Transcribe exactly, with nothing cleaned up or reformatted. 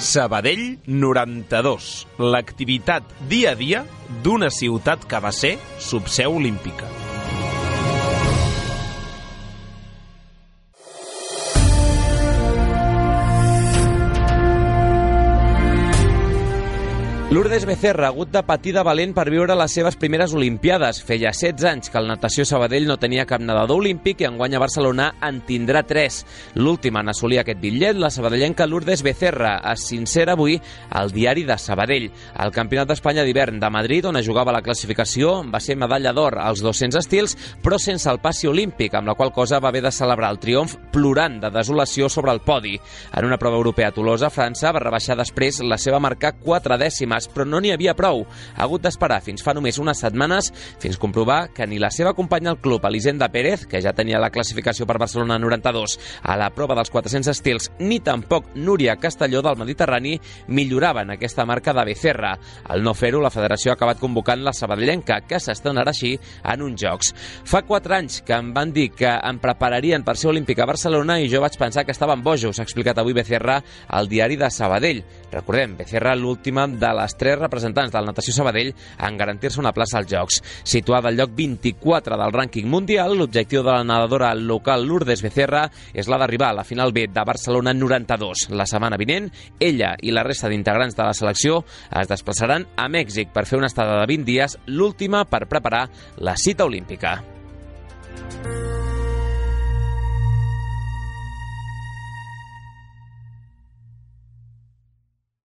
Sabadell noranta-dos, l'activitat dia a dia d'una ciutat que va ser subseu olímpica. Lourdes Becerra ha hagut de patir de valent per viure les seves primeres Olimpiades. Feia setze anys que el Natació Sabadell no tenia cap nedador olímpic i enguany a Barcelona en tindrà tres. L'última en assolir aquest bitllet, la sabadellenca Lourdes Becerra, es sincera avui al diari de Sabadell. Al Campionat d'Espanya d'hivern de Madrid, on es jugava la classificació, va ser medalla d'or als dos-cents estils, però sense el passi olímpic, amb la qual cosa va haver de celebrar el triomf plorant de desolació sobre el podi. En una prova europea a Tolosa, França, va rebaixar després la seva marca quatre dècimes, però no n'hi havia prou. Ha hagut d'esperar fins fa només unes setmanes fins a comprovar que ni la seva companya al club, Elisenda Pérez, que ja tenia la classificació per Barcelona noranta-dos a la prova dels quatre-cents estils, ni tampoc Núria Castelló del Mediterrani milloraven aquesta marca de Becerra. Al no fer-ho, la federació ha acabat convocant la sabadellenca, que s'estrenarà així en uns Jocs. Fa quatre anys que em van dir que em prepararien per ser olímpic a Barcelona i jo vaig pensar que estaven bojos, ha explicat avui Becerra al diari de Sabadell. Recordem, Becerra l'última de les tres representants del Natació Sabadell en garantir-se una plaça als Jocs. Situada al lloc vint-i-quatre del rànquing mundial, l'objectiu de la nedadora local Lourdes Becerra és la d'arribar a la final B de Barcelona noranta-dos. La setmana vinent, ella i la resta d'integrants de la selecció es desplaçaran a Mèxic per fer una estada de vint dies, l'última per preparar la cita olímpica.